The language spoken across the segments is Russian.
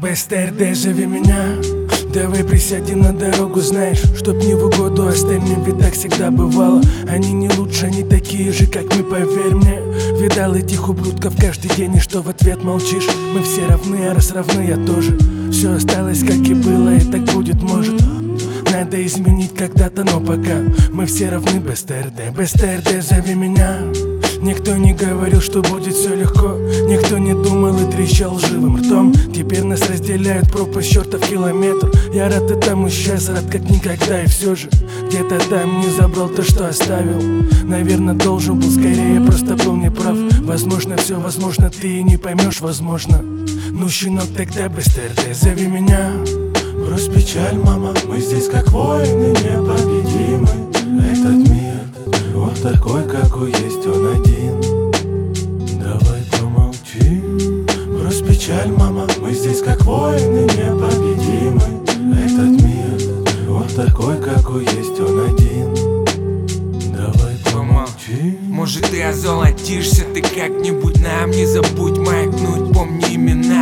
БСТРД, зови меня. Давай присядем на дорогу, знаешь, чтоб не в угоду остальным, ведь так всегда бывало. Они не лучше, они такие же, как мы, поверь мне. Видал этих ублюдков каждый день, и что в ответ молчишь? Мы все равны, а раз равны, я тоже. Все осталось, как и было, и так будет, может. Надо изменить когда-то, но пока мы все равны. БСТРД, БСТРД, зови меня. Никто не говорил, что будет все легко. Никто не думал и трещал лживым ртом. Теперь нас разделяют пропасть чертов километр. Я рад этому сейчас, рад как никогда. И все же где-то там не забрал то, что оставил. Наверное, должен был скорее, просто был неправ. Возможно, все возможно, ты и не поймешь, возможно. Ну, щенок, тогда БСТРД, зови меня. Брось печаль, мама, мы здесь как воины непобедимы. Этот мир вот такой, какой есть он один. Давай помолчи. Брось печаль, мама, мы здесь как воины непобедимы. Этот мир вот такой, какой есть он один. Давай помолчи. Может, ты озолотишься, ты как-нибудь нам не забудь маякнуть, помни имена.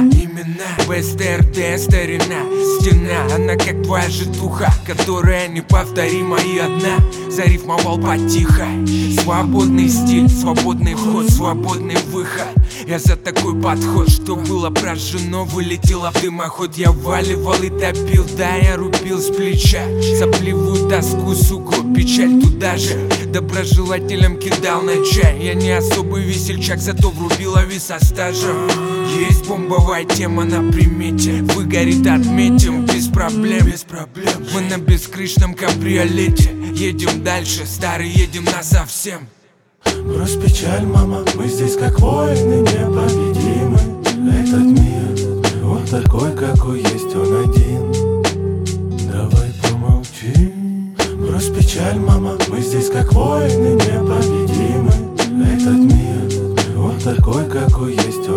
БСТРД, старина, стена, она как твоя житуха, которая неповторима и одна. Зарифмовал потихо. Свободный стиль, свободный вход, свободный выход. Я за такой подход, что было прожжено, вылетело в дымоход. Я валивал и топил, да, я рубил с плеча сопливую тоску, суку, печаль туда же. Доброжелателям кидал на чай. Я не особый весельчак, зато врубила вес со стажем. Есть бомбовая тема на примете, выгорит, отметим, без проблем. Мы на бескрышном кабриолете едем дальше, старый, едем насовсем. Брось печаль, мама, мы здесь как воины непобедимы. Этот мир вот такой, какой есть он один. Давай помолчи. Брось печаль, мама, мы здесь как воины непобедимы. Этот мир вот такой, какой есть он один.